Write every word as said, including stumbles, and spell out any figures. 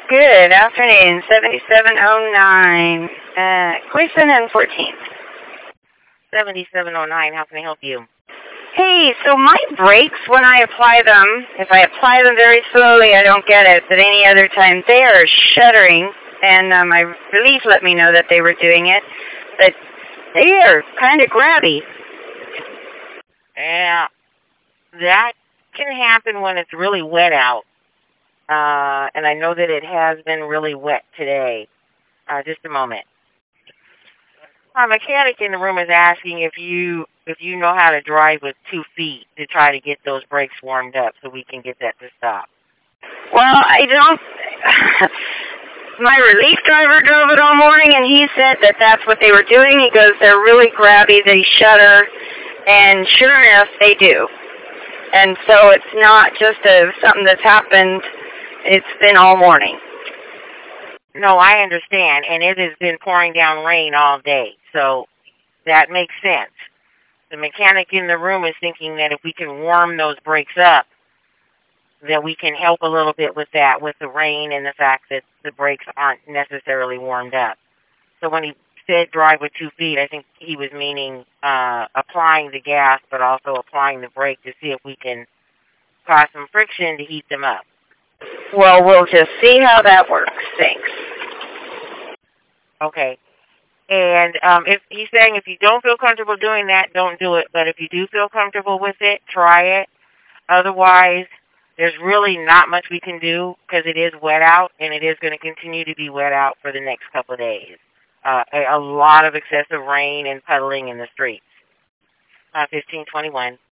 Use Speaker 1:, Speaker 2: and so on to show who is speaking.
Speaker 1: Good afternoon, seventy-seven oh nine, uh, Quayson and fourteenth.
Speaker 2: seventy-seven oh nine, how can I help you?
Speaker 1: Hey, so my brakes, when I apply them, if I apply them very slowly, I don't get it, but any other time, they are shuddering, and uh, my relief let me know that they were doing it, but they are kind of grabby.
Speaker 2: Yeah, that can happen when it's really wet out. Uh, and I know that it has been really wet today. Uh, just a moment. Our mechanic in the room is asking if you if you know how to drive with two feet to try to get those brakes warmed up so we can get that to stop.
Speaker 1: Well, I don't... My relief driver drove it all morning, and he said that that's what they were doing. He goes, they're really grabby, they shudder, and sure enough, they do. And so it's not just a, something that's happened. It's been all morning.
Speaker 2: No, I understand, and it has been pouring down rain all day, so that makes sense. The mechanic in the room is thinking that if we can warm those brakes up, that we can help a little bit with that, with the rain and the fact that the brakes aren't necessarily warmed up. So when he said drive with two feet, I think he was meaning uh, applying the gas, but also applying the brake to see if we can cause some friction to heat them up.
Speaker 1: Well, we'll just see how that works. Thanks.
Speaker 2: Okay. And um, if he's saying if you don't feel comfortable doing that, don't do it. But if you do feel comfortable with it, try it. Otherwise, there's really not much we can do because it is wet out, and it is going to continue to be wet out for the next couple of days. Uh, a, a lot of excessive rain and puddling in the streets. Uh, fifteen twenty-one.